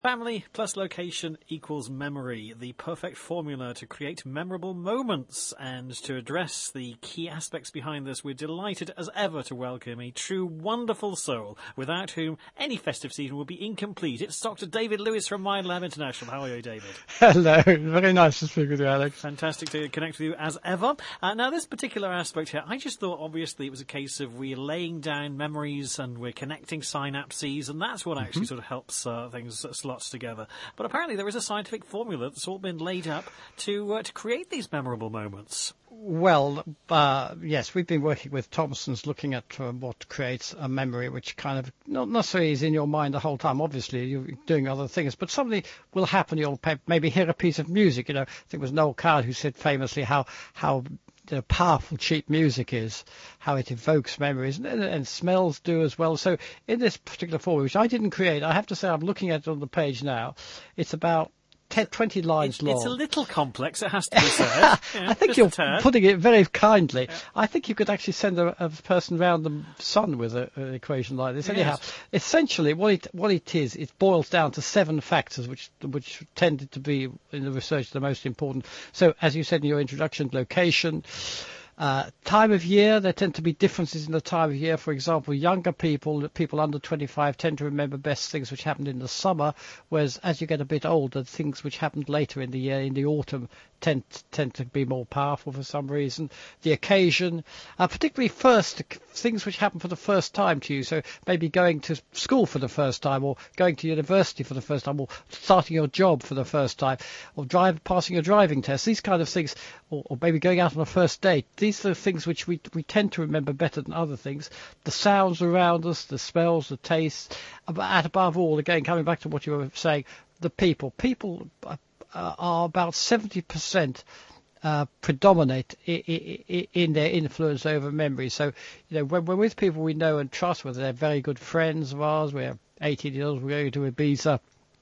Family plus location equals memory, the perfect formula to create memorable moments. And to address the key aspects behind this, we're delighted as ever to welcome a true wonderful soul, without whom any festive season would be incomplete. It's Dr. David Lewis from MindLab International. How are you, David? Hello. Very nice to speak with you, Alex. Fantastic to connect with you as ever. Now, this particular aspect here, I just thought, obviously, it was a case of we're laying down memories and we're connecting synapses, and that's what actually sort of helps things slots together. But apparently there is a scientific formula that's all been laid up to create these memorable moments. Well, yes, we've been working with Thompson's looking at what creates a memory which kind of not necessarily is in your mind the whole time. Obviously, you're doing other things, but something will happen. You'll maybe hear a piece of music. I think it was Noel Coward who said famously how powerful cheap music is, how it evokes memories, and smells do as well. So in this particular formula, which I didn't create, I have to say I'm looking at it on the page now. It's about 20 lines long. It's a little complex, it has to be said. I think you're putting it very kindly. Yeah. I think you could actually send a person around the sun with an equation like this. Yes. Anyhow, essentially what it is, it boils down to 7 factors which tended to be in the research the most important. So as you said in your introduction, location, time of year, there tend to be differences in the time of year. For example, younger people under 25 tend to remember best things which happened in the summer, whereas as you get a bit older, things which happened later in the year, in the autumn, tend to be more powerful for some reason. The occasion, particularly first, things which happen for the first time to you. So maybe going to school for the first time, or going to university for the first time, or starting your job for the first time, or passing your driving test. These kind of things, or maybe going out on a first date. These are the things which we tend to remember better than other things. The sounds around us, the smells, the tastes, and above all, again, coming back to what you were saying, the people. People are about 70% predominate in their influence over memory. So, when we're with people we know and trust, whether they're very good friends of ours, we're 18 years old, we're going to Ibiza,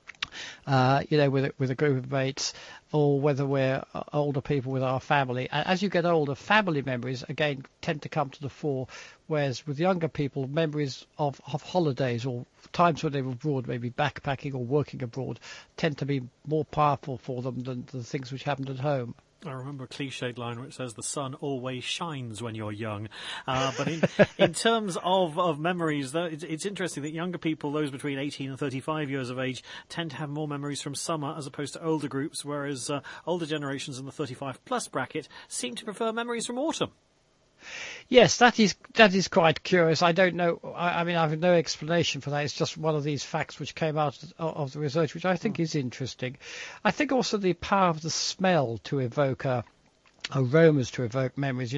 with a group of mates, or whether we're older people with our family. As you get older, family memories, again, tend to come to the fore, whereas with younger people, memories of holidays or times when they were abroad, maybe backpacking or working abroad, tend to be more powerful for them than the things which happened at home. I remember a cliched line which says the sun always shines when you're young. But in terms of memories, it's interesting that younger people, those between 18 and 35 years of age, tend to have more memories from summer as opposed to older groups, whereas older generations in the 35-plus bracket seem to prefer memories from autumn. Yes, that is quite curious. I don't know. I mean, I have no explanation for that. It's just one of these facts which came out of the research, which I think is interesting. I think also the power of the smell to evoke aromas to evoke memories.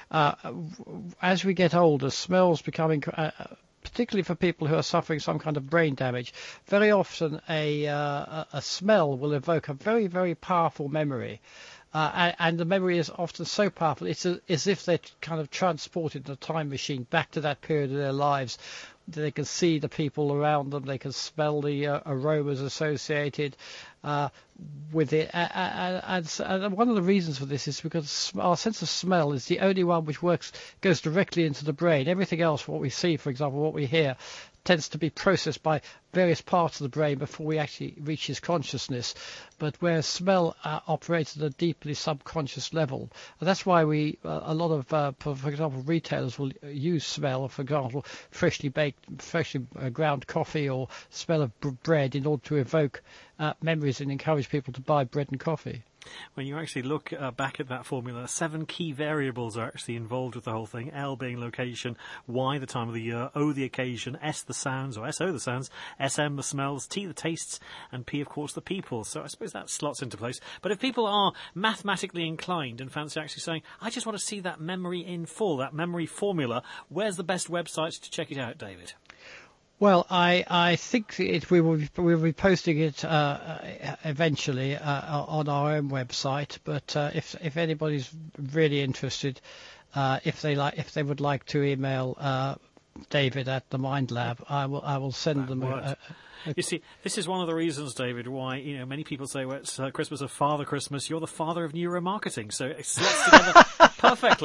As we get older, smells becoming particularly for people who are suffering some kind of brain damage, very often a smell will evoke a very, very powerful memory. And the memory is often so powerful, it's as if they're kind of transported in a time machine back to that period of their lives. They can see the people around them, they can smell the aromas associated with it. And one of the reasons for this is because our sense of smell is the only one which goes directly into the brain. Everything else, what we see, for example, what we hear, tends to be processed by various parts of the brain before we actually reaches consciousness. But whereas smell operates at a deeply subconscious level, and that's why a lot of, for example, retailers will use smell, for example, freshly ground coffee or smell of bread in order to evoke memories and encourage people to buy bread and coffee. When you actually look back at that formula, 7 key variables are actually involved with the whole thing. L being location, Y the time of the year, O the occasion, S the sounds, or SO the sounds, SM the smells, T the tastes, and P, of course, the people. So I suppose that slots into place. But if people are mathematically inclined and fancy actually saying, I just want to see that memory in full, that memory formula, where's the best website to check it out, David? Well, I think we will be posting it eventually on our own website. But if anybody's really interested, if they would like to email David at the MindLab, I will send them. You see, this is one of the reasons, David, why many people say, well, it's Christmas of Father Christmas. You're the father of neuromarketing, so it slots together perfectly.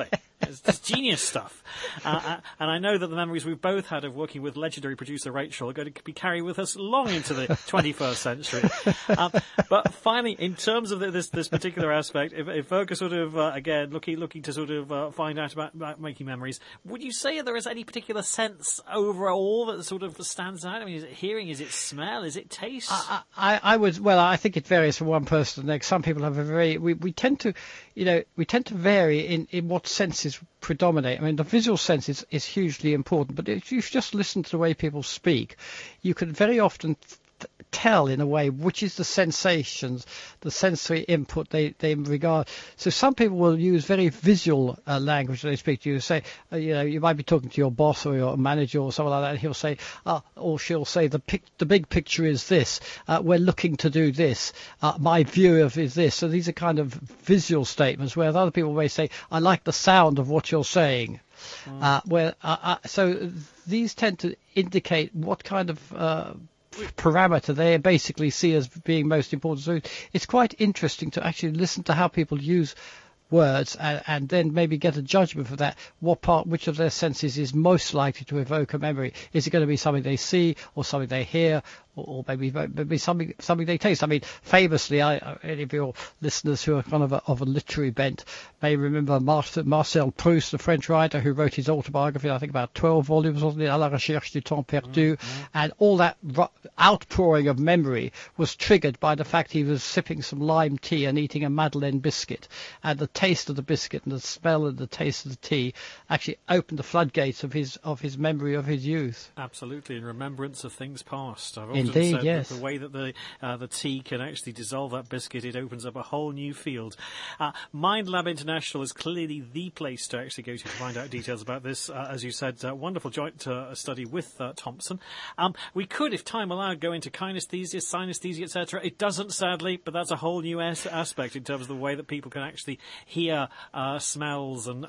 It's genius stuff. And I know that the memories we've both had of working with legendary producer Rachel are going to be carried with us long into the 21st century. But finally, in terms of this particular aspect, if folk are sort of, again, looking to sort of find out about making memories, would you say there is any particular sense overall that sort of stands out? I mean, is it hearing? Is it smell? Is it taste? I think it varies from one person to the next. Some people have we tend to vary in what senses predominate. I mean, the visual sense is hugely important, but if you just listen to the way people speak, you can very often tell in a way which is the sensations, the sensory input they regard. So some people will use very visual language when they speak to you. Say, you might be talking to your boss or your manager or someone like that, and he'll say, or she'll say, the big picture is this. We're looking to do this. My view of is this. So these are kind of visual statements, whereas other people may say, I like the sound of what you're saying. So these tend to indicate what kind of parameter they basically see as being most important. So it's quite interesting to actually listen to how people use words and then maybe get a judgment for that. Which of their senses is most likely to evoke a memory? Is it going to be something they see or something they hear? Or maybe something they taste. I mean, famously, any of your listeners who are kind of a literary bent may remember Marcel Proust, the French writer who wrote his autobiography, I think about 12 volumes, wasn't it, À la recherche du temps perdu, and all that outpouring of memory was triggered by the fact he was sipping some lime tea and eating a Madeleine biscuit, and the taste of the biscuit and the smell and the taste of the tea actually opened the floodgates of his memory of his youth. Absolutely, in remembrance of things past. Indeed, yes. The way that the tea can actually dissolve that biscuit, it opens up a whole new field. Mind Lab International is clearly the place to actually go to find out details about this. As you said, wonderful joint study with Thompson. We could, if time allowed, go into kinesthesia, synesthesia, etc. It doesn't, sadly, but that's a whole new aspect in terms of the way that people can actually hear smells and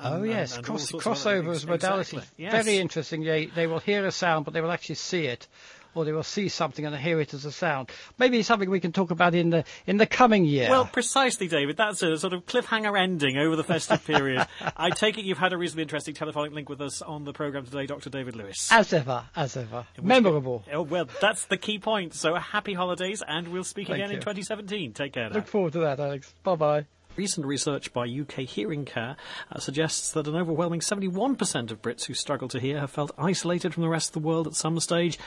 crossovers modality. Exactly. Yes. Very interesting. They will hear a sound, but they will actually see it. Or they will see something and hear it as a sound. Maybe it's something we can talk about in the coming year. Well, precisely, David. That's a sort of cliffhanger ending over the festive period. I take it you've had a reasonably interesting telephonic link with us on the programme today, Dr. David Lewis. As ever. Memorable. Well, that's the key point. So happy holidays, and we'll speak again in 2017. Take care now. Look forward to that, Alex. Bye-bye. Recent research by UK Hearing Care suggests that an overwhelming 71% of Brits who struggle to hear have felt isolated from the rest of the world at some stage.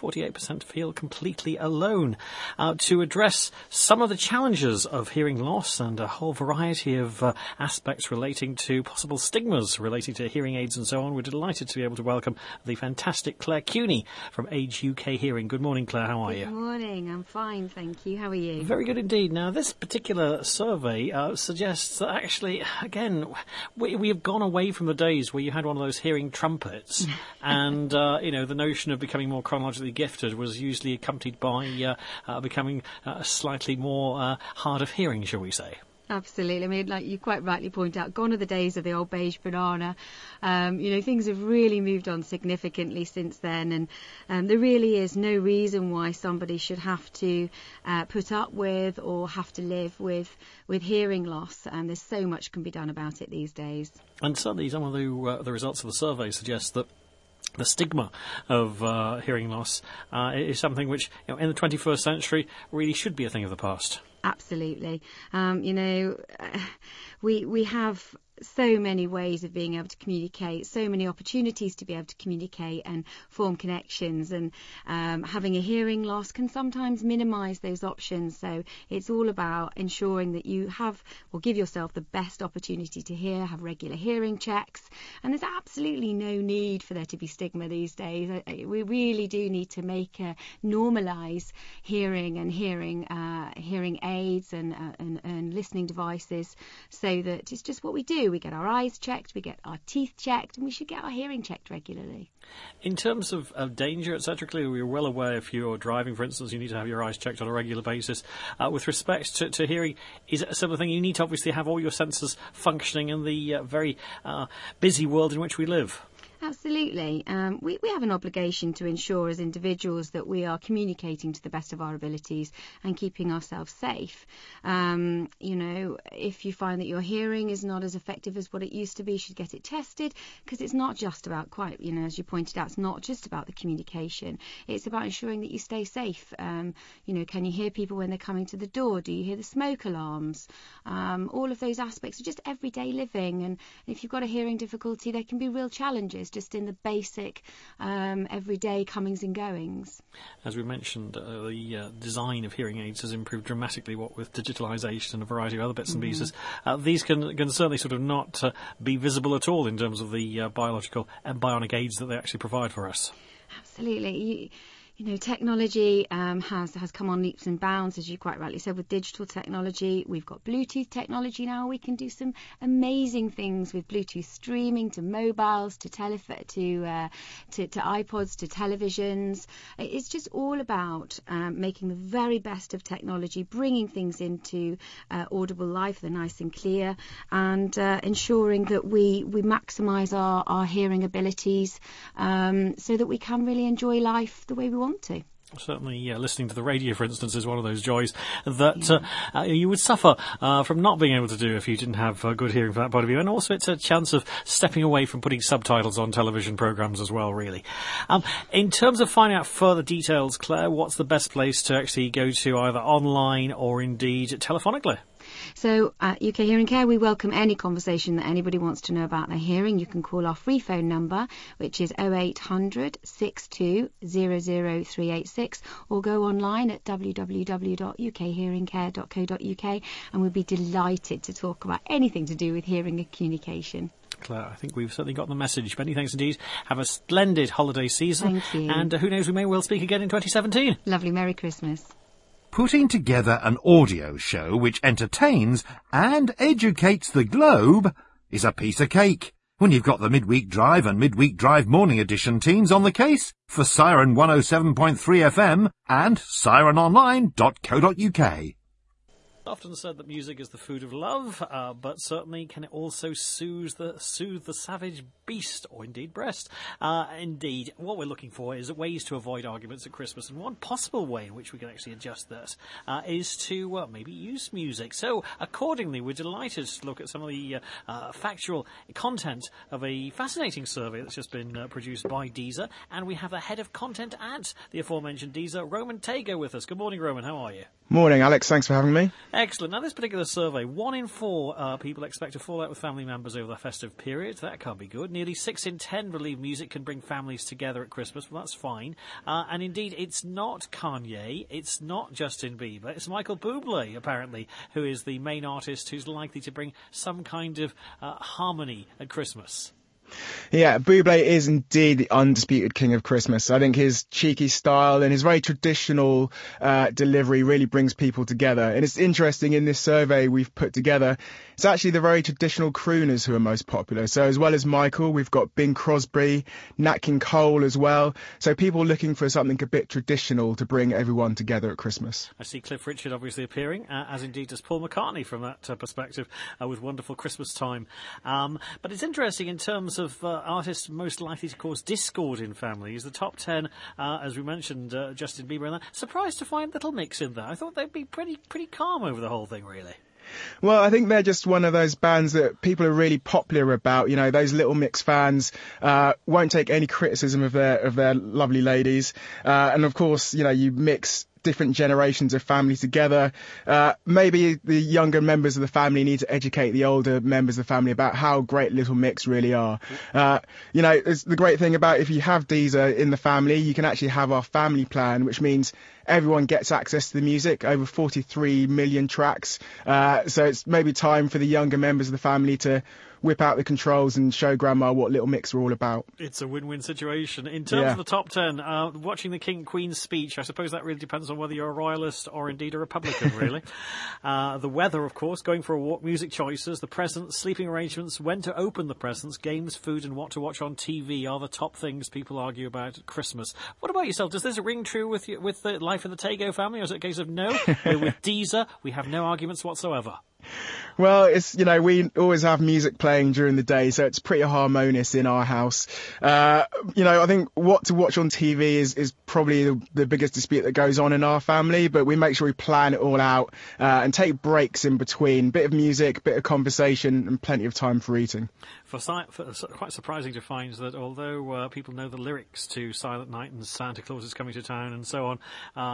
48% feel completely alone. To address some of the challenges of hearing loss and a whole variety of aspects relating to possible stigmas relating to hearing aids and so on, we're delighted to be able to welcome the fantastic Claire Cooney from Age UK Hearing. Good morning, Claire. How are you? Good morning. I'm fine, thank you. How are you? Very good indeed. Now, this particular survey suggests that actually, again, we have gone away from the days where you had one of those hearing trumpets and, the notion of becoming more chronologically gifted was usually accompanied by becoming slightly more hard of hearing, shall we say. Absolutely. I mean, like you quite rightly point out, gone are the days of the old beige banana. Things have really moved on significantly since then, and there really is no reason why somebody should have to put up with or have to live with hearing loss, and there's so much can be done about it these days. And certainly some of the results of the survey suggest that the stigma of hearing loss is something which, in the 21st century, really should be a thing of the past. Absolutely. We have so many ways of being able to communicate, so many opportunities to be able to communicate and form connections, and having a hearing loss can sometimes minimise those options. So it's all about ensuring that you have or give yourself the best opportunity to hear, have regular hearing checks, and there's absolutely no need for there to be stigma these days. We really do need to normalise hearing and hearing aids and listening devices, so that it's just what we do. We get our eyes checked, we get our teeth checked, and we should get our hearing checked regularly. In terms of danger, etc., clearly we're well aware if you're driving, for instance, you need to have your eyes checked on a regular basis. With respect to hearing, is it a similar thing? You need to obviously have all your senses functioning in the very busy world in which we live. Absolutely. We have an obligation to ensure as individuals that we are communicating to the best of our abilities and keeping ourselves safe. If you find that your hearing is not as effective as what it used to be, you should get it tested, because it's not just about as you pointed out, it's not just about the communication. It's about ensuring that you stay safe. Can you hear people when they're coming to the door? Do you hear the smoke alarms? All of those aspects of just everyday living. And if you've got a hearing difficulty, there can be real challenges just in the basic everyday comings and goings. As we mentioned, the design of hearing aids has improved dramatically, what with digitalisation and a variety of other bits and pieces. These can certainly sort of not be visible at all in terms of the biological and bionic aids that they actually provide for us. Absolutely. Technology has come on leaps and bounds, as you quite rightly said, with digital technology. We've got Bluetooth technology now. We can do some amazing things with Bluetooth streaming to mobiles, to iPods, to televisions. It's just all about making the very best of technology, bringing things into audible life, they're nice and clear, and ensuring that we maximise our hearing abilities so that we can really enjoy life the way we want to. Certainly, listening to the radio, for instance, is one of those joys that you would suffer from not being able to do if you didn't have good hearing from that point of view. And also it's a chance of stepping away from putting subtitles on television programmes as well, really. In terms of finding out further details, Claire, what's the best place to actually go to, either online or indeed telephonically? So at UK Hearing Care, we welcome any conversation that anybody wants to know about their hearing. You can call our free phone number, which is 0800 62 00386, or go online at www.ukhearingcare.co.uk, and we'd be delighted to talk about anything to do with hearing and communication. Claire, I think we've certainly got the message. Many thanks indeed. Have a splendid holiday season. Thank you. And who knows, we may well speak again in 2017. Lovely. Merry Christmas. Putting together an audio show which entertains and educates the globe is a piece of cake. When you've got the Midweek Drive and Midweek Drive Morning Edition teams on the case for Siren 107.3 FM and sirenonline.co.uk. Often said that music is the food of love, but certainly can it also soothe the savage beast, or indeed breast. Indeed, what we're looking for is ways to avoid arguments at Christmas, and one possible way in which we can actually adjust that is to maybe use music. So, accordingly, we're delighted to look at some of the factual content of a fascinating survey that's just been produced by Deezer, and we have the head of content at the aforementioned Deezer, Roman Tago, with us. Good morning, Roman. How are you? Morning, Alex. Thanks for having me. Excellent. Now, this particular survey, 1 in 4 people expect to fall out with family members over the festive period. That can't be good. Nearly 6 in 10 believe music can bring families together at Christmas. Well, that's fine. And indeed, it's not Kanye, it's not Justin Bieber, it's Michael Bublé, apparently, who is the main artist who's likely to bring some kind of harmony at Christmas. Yeah, Bublé is indeed the undisputed king of Christmas. I think his cheeky style and his very traditional delivery really brings people together. And it's interesting, in this survey we've put together, it's actually the very traditional crooners who are most popular. So as well as Michael, we've got Bing Crosby, Nat King Cole as well. So people looking for something a bit traditional to bring everyone together at Christmas. I see Cliff Richard obviously appearing, as indeed does Paul McCartney from that perspective, with Wonderful Christmas Time. But it's interesting in terms of artists most likely to cause discord in families. The top 10, as we mentioned, Justin Bieber and that. Surprised to find Little Mix in there. I thought they'd be pretty calm over the whole thing, really. Well, I think they're just one of those bands that people are really popular about. You know, those Little Mix fans won't take any criticism of their lovely ladies. And of course, you know, you mix different generations of family together. Maybe the younger members of the family need to educate the older members of the family about how great Little Mix really are. You know, it's the great thing about if you have Deezer in the family, you can actually have our family plan, which means everyone gets access to the music, over 43 million tracks. So it's maybe time for the younger members of the family to whip out the controls and show Grandma what Little Mix are all about. It's a win-win situation. In terms of the top 10, watching the King-Queen's speech, I suppose that really depends on whether you're a royalist or indeed a Republican, really. The weather, of course, going for a walk, music choices, the presents, sleeping arrangements, when to open the presents, games, food and what to watch on TV are the top things people argue about at Christmas. What about yourself? Does this ring true with the life of the Tago family, or is it a case of no, we're with Deezer, we have no arguments whatsoever? Well, it's, we always have music playing during the day, so it's pretty harmonious in our house. I think what to watch on TV is probably the biggest dispute that goes on in our family, but we make sure we plan it all out and take breaks in between. Bit of music, bit of conversation, and plenty of time for eating. Quite surprising to find that although people know the lyrics to Silent Night and Santa Claus is Coming to Town and so on,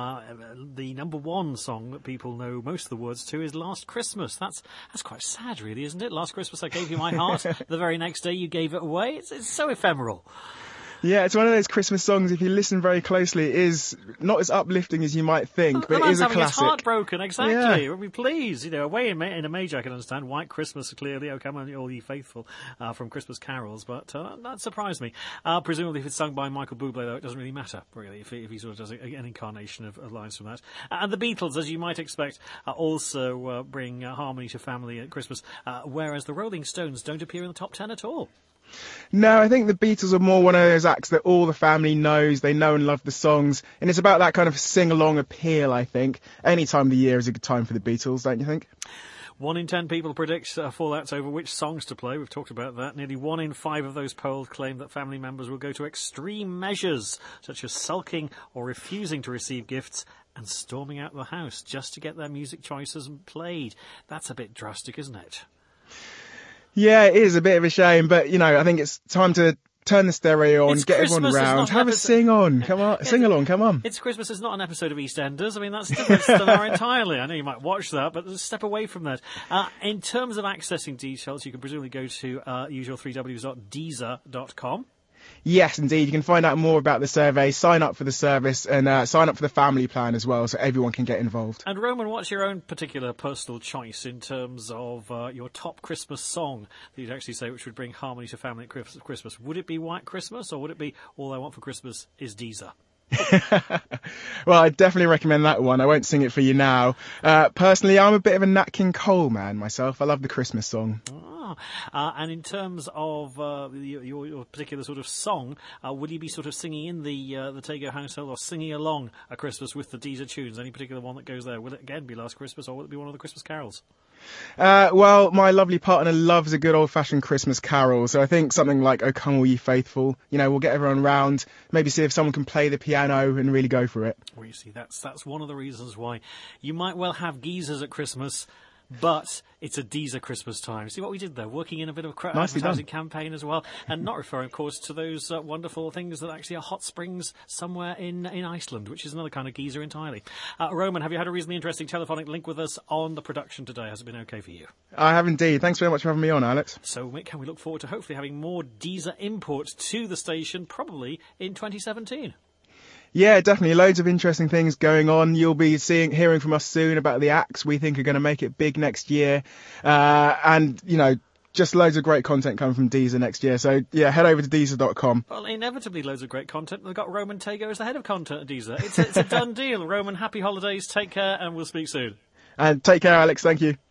the number one song that people know most of the words to is Last Christmas. That's quite sad, really, isn't it? Last Christmas I gave you my heart. The very next day you gave it away. It's so ephemeral. Yeah, it's one of those Christmas songs, if you listen very closely, it is not as uplifting as you might think, but it is a classic. His heart broken, exactly. Yeah. Please, away in a major I can understand. White Christmas, clearly, oh come on, all ye faithful, from Christmas carols, but that surprised me. Presumably if it's sung by Michael Bublé, though, it doesn't really matter, really, if he sort of does an incarnation of lines from that. And the Beatles, as you might expect, also bring harmony to family at Christmas, whereas the Rolling Stones don't appear in the top 10 at all. No, I think the Beatles are more one of those acts that all the family knows, they know and love the songs, and it's about that kind of sing-along appeal, I think. Any time of the year is a good time for the Beatles, don't you think? 1 in 10 people predict fallouts over which songs to play. We've talked about that. Nearly 1 in 5 of those polled claim that family members will go to extreme measures, such as sulking or refusing to receive gifts and storming out the house just to get their music choices played. That's a bit drastic, isn't it? Yeah, it is a bit of a shame, but, I think it's time to turn the stereo on, get everyone round, have a sing-on, come on, sing-along, come on. It's Christmas, it's not an episode of EastEnders. I mean, that's different stuff entirely. I know you might watch that, but step away from that. In terms of accessing details, you can presumably go to usual3ws.deezer.com. Yes, indeed. You can find out more about the survey, sign up for the service, and sign up for the family plan as well, so everyone can get involved. And Roman, what's your own particular personal choice in terms of your top Christmas song that you'd actually say which would bring harmony to family at Christmas? Would it be White Christmas, or would it be All I Want for Christmas is Deezer? Well, I definitely recommend that one. I won't sing it for you now. Personally, I'm a bit of a Nat King Cole man myself. I love the Christmas song. And in terms of your particular sort of song, will you be sort of singing in the Tego household or singing along a Christmas with the Deezer tunes? Any particular one that goes there? Will it again be Last Christmas, or will it be one of the Christmas carols? Well, my lovely partner loves a good old-fashioned Christmas carol, so I think something like O Come All Ye Faithful. We'll get everyone round, maybe see if someone can play the piano and really go for it. Well, you see, that's one of the reasons why you might well have geezers at Christmas, but it's a Deezer Christmas time. See what we did there? Working in a bit of a advertising campaign as well, and not referring, of course, to those wonderful things that actually are hot springs somewhere in Iceland, which is another kind of geezer entirely. Roman, have you had a reasonably interesting telephonic link with us on the production today? Has it been okay for you? I have indeed. Thanks very much for having me on, Alex. So, Mick, can we look forward to hopefully having more Deezer imports to the station, probably in 2017? Yeah, definitely. Loads of interesting things going on. You'll be hearing from us soon about the acts we think are going to make it big next year. And, just loads of great content coming from Deezer next year. So, yeah, head over to Deezer.com. Well, inevitably loads of great content. They've got Roman Tego as the head of content at Deezer. It's a done deal. Roman, happy holidays, take care, and we'll speak soon. And take care, Alex. Thank you.